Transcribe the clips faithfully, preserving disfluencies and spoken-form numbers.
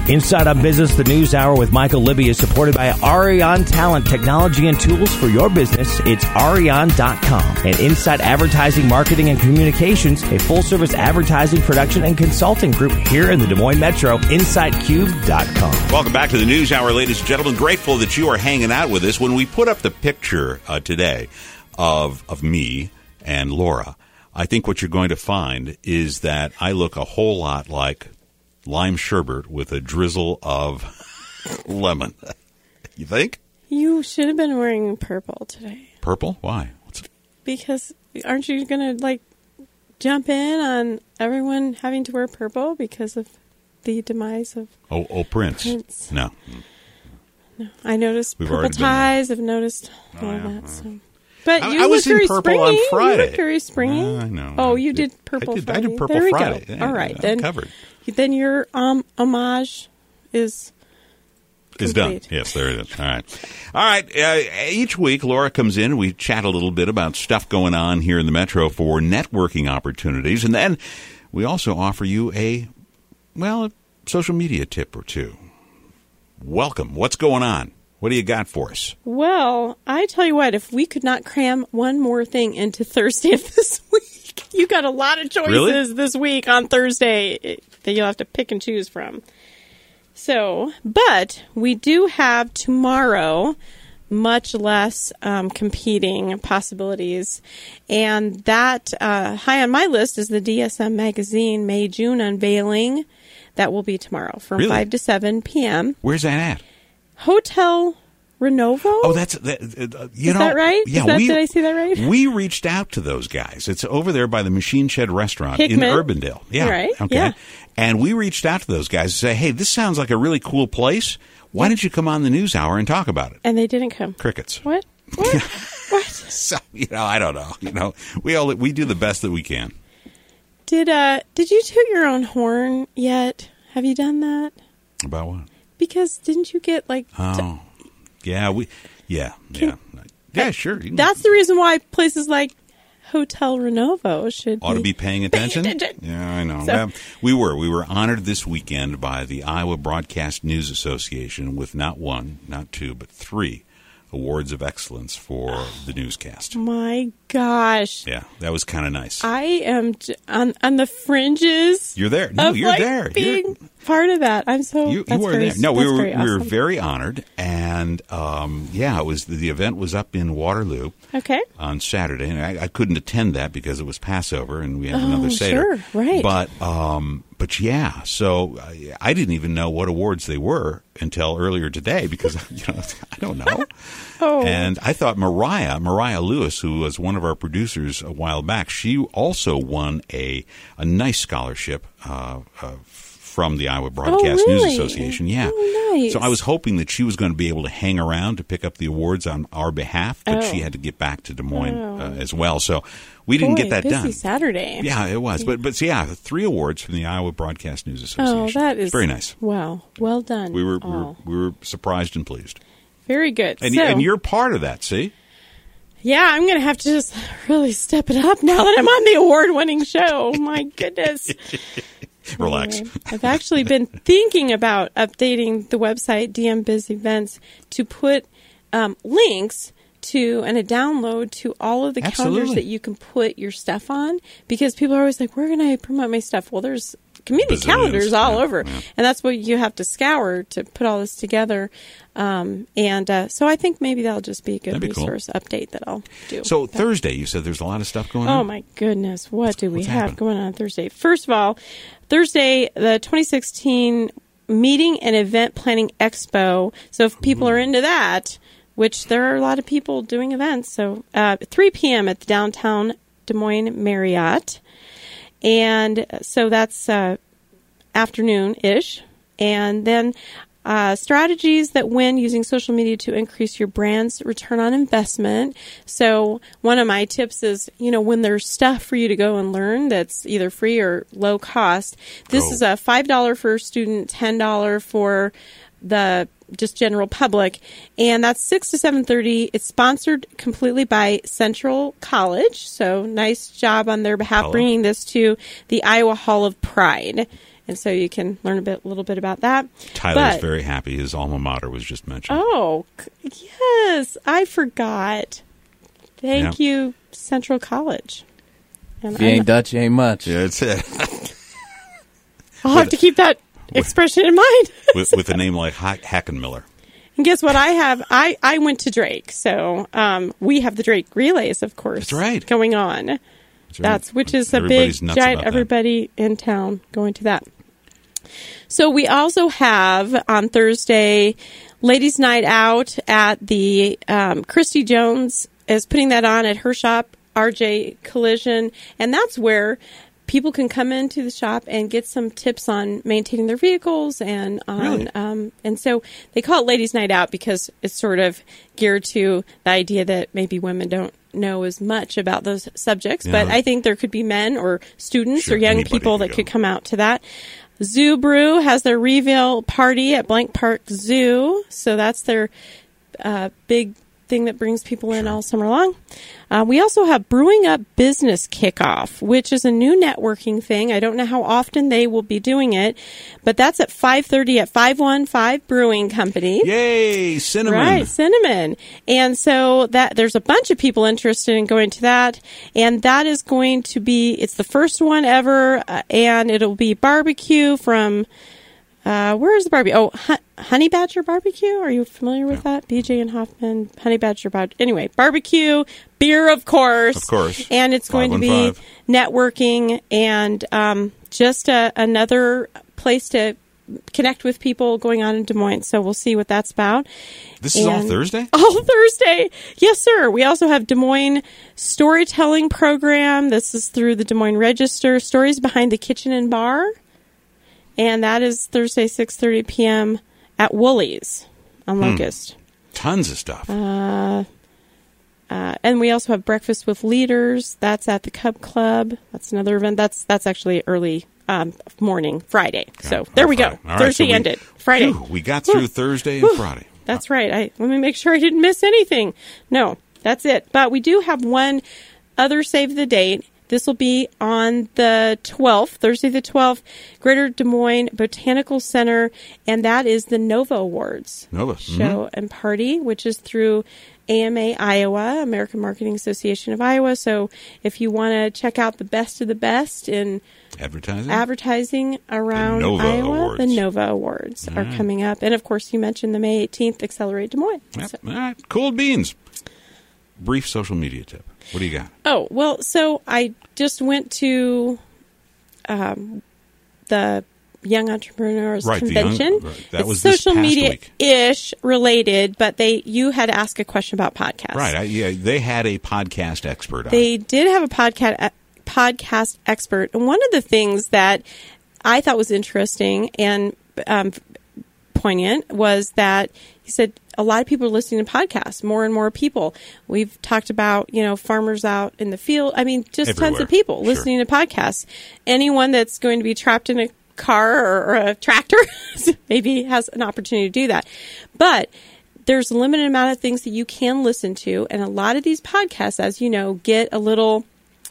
Inside on Business, the News Hour with Michael Libby is supported by Arion Talent, technology and tools for your business. It's arion dot com. And Inside Advertising, Marketing, and Communications, a full-service advertising, production, and consulting group here in the Des Moines Metro, inside cube dot com. Welcome back to the News Hour, ladies and gentlemen. Grateful that you are hanging out with us. When we put up the picture uh, today of of me and Laura, I think what you're going to find is that I look a whole lot like lime sherbet with a drizzle of lemon. You think? You should have been wearing purple today. Purple? Why? What's Because aren't you going to, like, jump in on everyone having to wear purple because of the demise of Oh, oh Prince. Prince. No. No. I noticed We've purple already been ties. I've noticed Oh, all yeah, that. yeah. So. But I- you I was look in very purple springy. on Friday. You look very springy. Uh, I know. Oh, I you did- did purple I did, Friday. I did purple there we Friday. Go. Yeah, all right. I'm Then, covered. then your um, homage is... Is done. complete. Yes, there it is. All right. All right. Uh, each week, Laura comes in. We chat a little bit about stuff going on here in the Metro for networking opportunities. And then we also offer you a, well, a social media tip or two. Welcome. What's going on? What do you got for us? Well, I tell you what, if we could not cram one more thing into Thursday of this week, you got a lot of choices Really? this week on Thursday that you'll have to pick and choose from. So, but we do have tomorrow much less um, competing possibilities. And that, uh, high on my list is the D S M Magazine May-June unveiling. That will be tomorrow from Really? five to seven p.m. Where's that at? Hotel Renovo? Oh, that's that, uh, you Is know. that right? Yeah, Is that- we, did I see that right? We reached out to those guys. It's over there by the Machine Shed Restaurant Hickman? in Urbandale. Yeah, Right, okay. yeah. And we reached out to those guys and say, "Hey, this sounds like a really cool place. Why don't you come on the News Hour and talk about it?" And they didn't come. Crickets. What? What? What? So you know, I don't know. You know, we all we do the best that we can. Did uh did you toot your own horn yet? Have you done that? About what? Because didn't you get like t- Oh, yeah, we, yeah, yeah, yeah. Sure. You that's the reason why places like Hotel Renovo should ought to be paying attention. attention. Yeah, I know. So- well, we were we were honored this weekend by the Iowa Broadcast News Association with not one, not two, but three awards of excellence for the newscast. My gosh. Yeah, that was kind of nice. I am j- on on the fringes. You're there. No, of, you're like, there. Being You're- part of that. I'm so You, that's you were very, there. No, we that's were very we were awesome. very honored, and um, yeah, it was the event was up in Waterloo. Okay. On Saturday, and I, I couldn't attend that because it was Passover and we had Oh, another Seder. sure, right. But um, but yeah, so I, I didn't even know what awards they were until earlier today because you know I don't know. Oh. And I thought Mariah Mariah Lewis, who was one of our producers a while back, she also won a a nice scholarship uh, uh, from the Iowa Broadcast really? News Association. Yeah. Oh, nice. So I was hoping that she was going to be able to hang around to pick up the awards on our behalf, but Oh. she had to get back to Des Moines Oh. uh, as well. So we didn't Boy, get that busy done. Saturday. Yeah, it was. But but so yeah, three awards from the Iowa Broadcast News Oh, Association. that is It's very nice. Wow, well done. We were, we were all. we were surprised and pleased. Very good. And, so, and you're part of that, see? yeah, I'm going to have to just really step it up now that I'm on the award-winning show. My goodness. Relax. Anyway, I've actually been thinking about updating the website D M Biz Events to put um, links to and a download to all of the Absolutely. calendars that you can put your stuff on, because people are always like, where can I promote my stuff? Well, there's community Bazillions, calendars all yeah, over, yeah. and that's what you have to scour to put all this together. Um, and uh, so I think maybe that'll just be a good That'd be cool. resource update that I'll do. So But- Thursday, you said there's a lot of stuff going on? Oh, my goodness. What do we what's have happening? going on Thursday? First of all, Thursday, the twenty sixteen Meeting and Event Planning Expo. So if people are into that, which there are a lot of people doing events, so uh, three p.m. at the downtown Des Moines Marriott. And so that's uh, afternoon-ish. And then uh, strategies that win using social media to increase your brand's return on investment. So one of my tips is, you know, when there's stuff for you to go and learn that's either free or low cost, this Go. is a five dollars for a student, ten dollars for the just general public, and that's six to seven thirty. It's sponsored completely by Central College, so nice job on their behalf Hello. bringing this to the Iowa Hall of Pride. and so you can learn a bit, little bit about that. Tyler's but, very happy. His alma mater was just mentioned. Oh, yes. I forgot. Thank Yep. you, Central College. And If you I'm- ain't Dutch, you ain't much. Yeah, that's it. I'll have to keep that expression in mind. with, with a name like Hack- Hackenmiller. And guess what I have? I, I went to Drake, so um, we have the Drake Relays, of course. That's right. Going on. That's, right. That's which is a Everybody's big nuts giant. about that. Everybody in town going to that. So we also have on Thursday, Ladies' Night Out at the um, Christy Jones is putting that on at her shop, R J Collision, and that's where people can come into the shop and get some tips on maintaining their vehicles and on Really? um, and so they call it Ladies' Night Out because it's sort of geared to the idea that maybe women don't know as much about those subjects, Yeah. but I think there could be men or students Sure, or young anybody people could that go. could come out to that. Zoo Brew has their reveal party at Blank Park Zoo, so that's their uh, big thing that brings people in all summer long. Uh, we also have Brewing Up Business Kickoff, which is a new networking thing. I don't know how often they will be doing it, but that's at five thirty at five one five Brewing Company. Yay, cinnamon. Right, cinnamon. And so that there's a bunch of people interested in going to that, and that is going to be it's the first one ever, uh, and it'll be barbecue from uh, where is the barbecue? Oh, Hu- Honey Badger Barbecue. Are you familiar with that? B J and Hoffman, Honey Badger Barbecue. Anyway, barbecue, beer, of course, Of course. and it's going to be five one five. networking and um, just a, another place to connect with people going on in Des Moines. So we'll see what that's about. This is all And- Thursday? All Thursday. Yes, sir. We also have Des Moines Storytelling Program. This is through the Des Moines Register. Stories Behind the Kitchen and Bar. And that is Thursday, six thirty p.m. at Woolies on Locust. Tons of stuff. Uh, and we also have Breakfast with Leaders. That's at the Cub Club. That's another event. That's that's actually early um, morning, Friday. So there we go. Friday. All right, Thursday so we- ended. Friday. Whew, we got through Whew. Thursday and Whew. Friday. That's right. I let me make sure I didn't miss anything. No, that's it. But we do have one other save the date. This will be on the twelfth, Thursday the twelfth, Greater Des Moines Botanical Center, and that is the Nova Awards Nova. show and party, which is through A M A Iowa, American Marketing Association of Iowa. So if you want to check out the best of the best in Advertising? advertising around The Nova Iowa, Awards. the Nova Awards are coming up. And of course, you mentioned the May eighteenth Accelerate Des Moines. Yep. So- All right. Cool beans. Brief social media tip. What do you got? Oh, well, so I just went to um, the Young Entrepreneurs Right, the Young- Convention. right, that It's was this social past media week. ish related, but they you had to ask a question about podcasts. Right. I, yeah, they had a podcast expert on. They did have a podcast podcast expert, and one of the things that I thought was interesting and um, poignant was that he said a lot of people are listening to podcasts. More and more people. We've talked about you know farmers out in the field. I mean, just tons Everywhere. of people Sure. listening to podcasts. Anyone that's going to be trapped in a car or, or a tractor maybe has an opportunity to do that, but there's a limited amount of things that you can listen to, and a lot of these podcasts, as you know, get a little.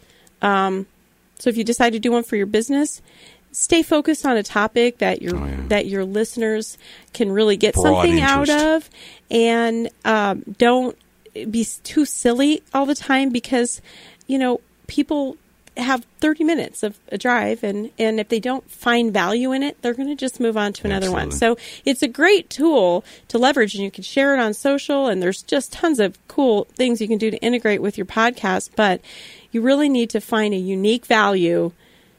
Um, so if you decide to do one for your business, stay focused on a topic that your Oh, yeah. that your listeners can really get Broad something out interest. of, and um, don't be s- too silly all the time because you know people have thirty minutes of a drive, and, and if they don't find value in it, they're going to just move on to another one. Absolutely. So it's a great tool to leverage, and you can share it on social, and there's just tons of cool things you can do to integrate with your podcast, but you really need to find a unique value.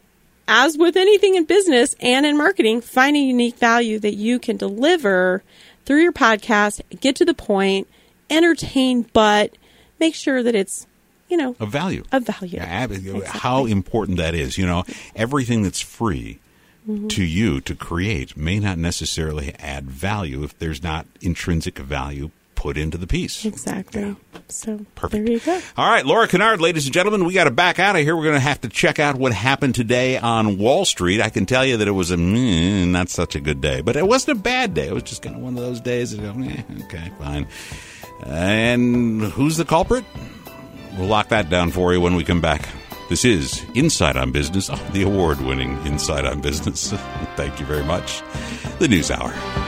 As with anything in business and in marketing, find a unique value that you can deliver through your podcast, get to the point, entertain, but make sure that it's, you know, Of value. of value. Yeah, ab- Exactly. How important that is. You know, everything that's free Mm-hmm. to you to create may not necessarily add value if there's not intrinsic value put into the piece. Exactly. So Perfect. there you go. All right, Laura Kennard, ladies and gentlemen, we got to back out of here. We're going to have to check out what happened today on Wall Street. I can tell you that it was a mm, not such a good day, but it wasn't a bad day. It was just kind of one of those days that, eh, okay, fine. And who's the culprit? We'll lock that down for you when we come back. This is Inside on Business, the award-winning Inside on Business. Thank you very much. The News Hour.